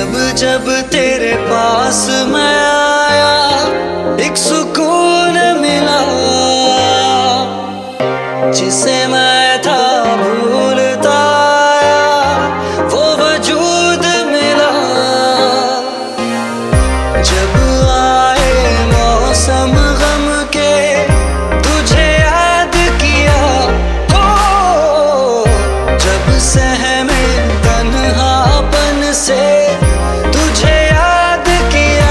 जब जब तेरे पास मैं आया एक सुकून मिला, जिसे मैं था भूलता आया वो वजूद मिला। जब आए मौसम गम के तुझे याद किया, हो जब सहमे तन्हापन से तुझे याद किया।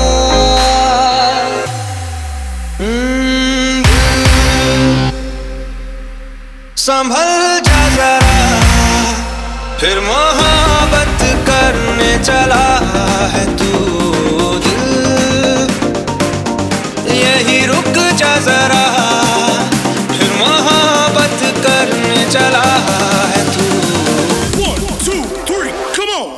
संभल जा जरा, फिर मोहब्बत करने चला है तू। दिल यही रुक जा जरा, फिर मोहब्बत करने चला है तू। 1, 2, 3, come on!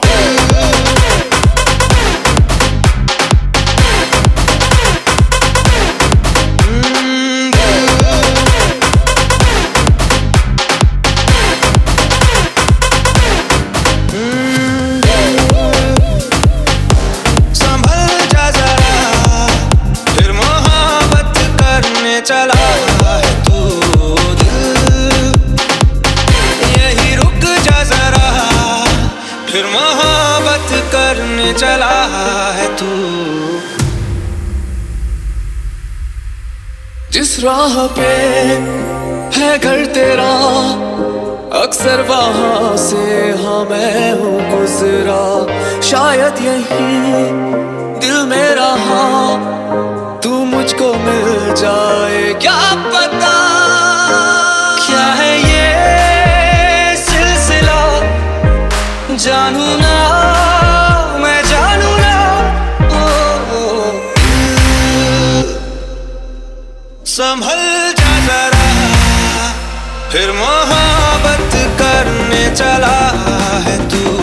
चला है तू। दिल यही रुक जा जरा, फिर मोहब्बत करने चला है तू। जिस राह पे है घर तेरा, अक्सर वहां से हाँ मैं हूँ गुजरा। शायद यही दिल मेरा हाँ तू मुझको मिल जाए, क्या पता क्या है ये सिलसिला। जानू ना मैं जानू ना, संभल जा जरा, फिर मोहब्बत करने चला है तू।